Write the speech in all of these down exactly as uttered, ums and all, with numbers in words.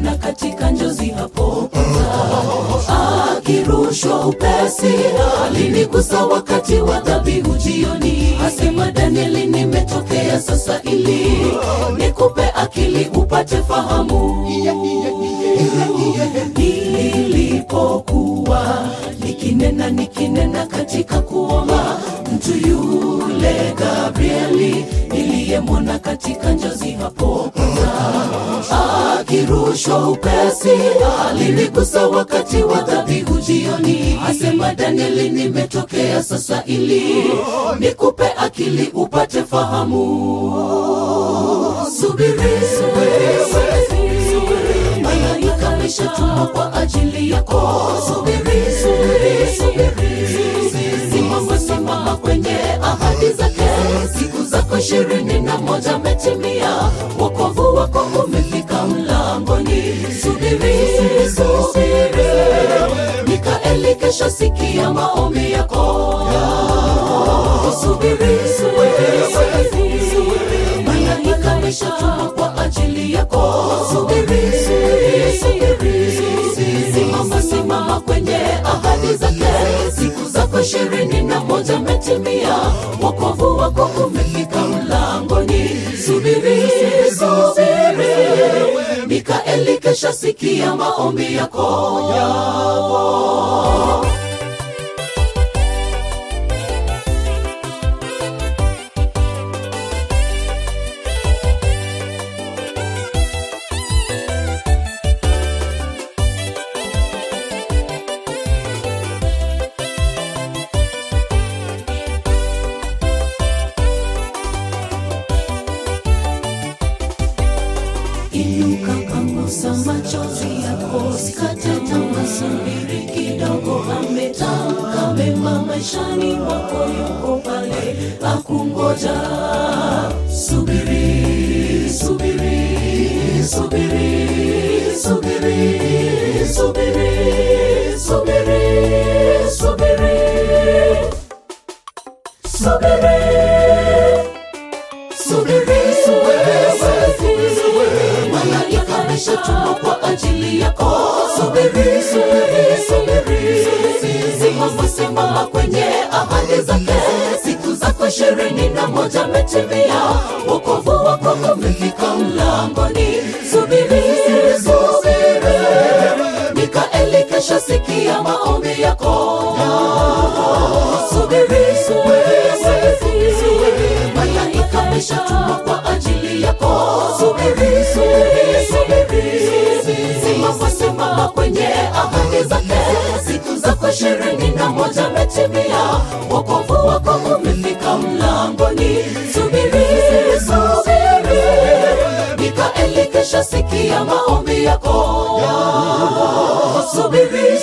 niliyemwona katika njozi hapo akirushwa upesi, alinigusa wakati wa dhabihu jioni. Asema Danieli, nimetokea sasa ili nikupe akili upate fahamu. Nilipokuwa nikinena nikinena katika kuomba, mtu yule Gabrieli niliyemwona katika njozi hapo akirushwa upesi, alinigusa wakati wa dhabihu jioni. Asema Danieli, nimetokea sasa ili nikupe akili upate fahamu. Subiri, malaika ameshatumwa kwa ajili yako. Subiri, simama simama kwenye ahadi zake. Siku zako ishirini na moja metimia, wokovu wako umefika mlangoni. Subiri, subiri, Mikaeli kesho sikia maombi yako. Subiri, subiri, malaika ameshatumwa kwa ajili yako. Subiri, subiri, simama simama kwenye ahadi zake. Siku zako ishirini na moja metimia, wokovu wako umefika mlangoni. Subiri, subiri, Mikaeli kesho sikia maombi yako. Inuka pangusa machozi yako, sikate tamaa, subiri kidogo. Ametamka mema maishani mwako, yuko pale akungoja. Subiri, subiri, subiri, subiri, subiri, subiri, subiri, subiri, subiri, malaika ameshatumwa kwa ajili yako. Subiri, subiri, subiri, simama simama kwenye ahadi zake. Siku zako ishirini na moja metimia, wokovu wako umefika mlangoni. Subiri, subiri, Mikaeli kesho sikia maombi yako. Subiri, subiri, malaika ameshatumwa kwa ajili yako. Subiri, subiri, subiri, simama simama kwenye ahadi zake. Siku zako ishirini na moja metimia, wokovu wako umefika mlangoni. Subiri, subiri, Mikaeli kesho sikia maombi yako. Subiri,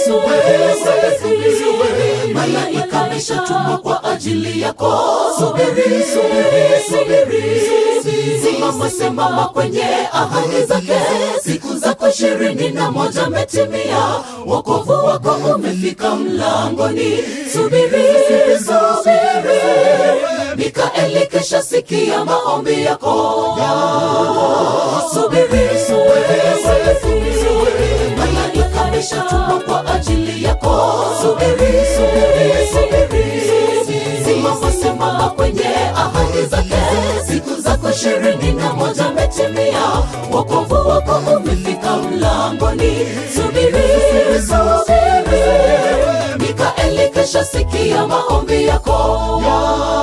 subiri, malaika ameshatumwa kwa ajili yako. Subiri, subiri, subiri, simama simama kwenye ahadi zake. Siku zako ishirini na moja metimia, wokovu wako umefika mlangoni. Subiri, subiri, Mikaeli kesho sikia maombi yako. Subiri, subiri, malaika ameshatumwa kwa ajili yako. Subiri, subiri, subiri, simama simama kwenye ahadi zake. Siku zako ishirini na moja metimia, wokovu wako umefika mlangoni. Subiri, subiri, Mikaeli kesho sikia maombi yako.